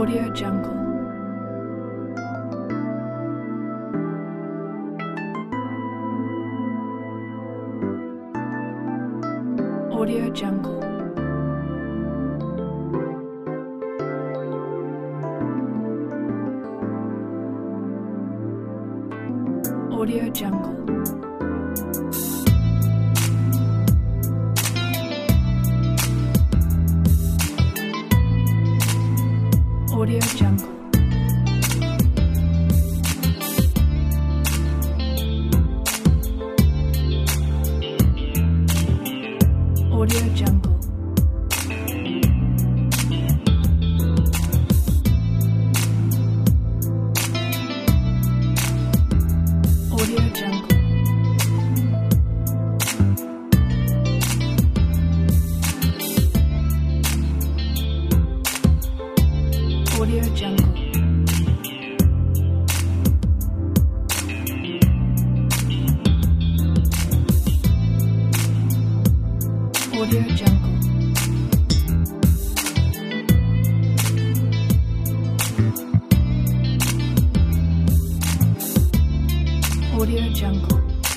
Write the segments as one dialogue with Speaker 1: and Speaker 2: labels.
Speaker 1: Audio Jungle. Audio Jungle. Audio Jungle. Audio Jungle. Audio Jungle. Audio Jungle. Audio Jungle. Audio Jungle. Audio Jungle.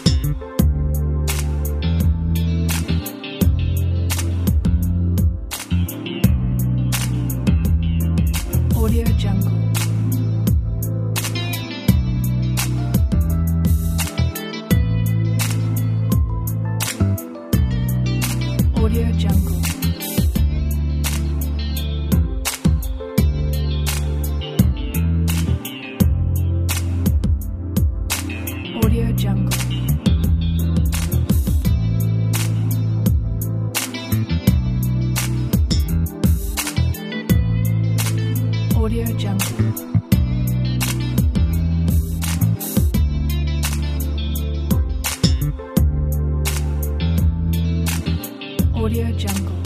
Speaker 1: Audio Jungle. Audio Jungle. Audio Jungle. Audio Jungle. Audio Jungle.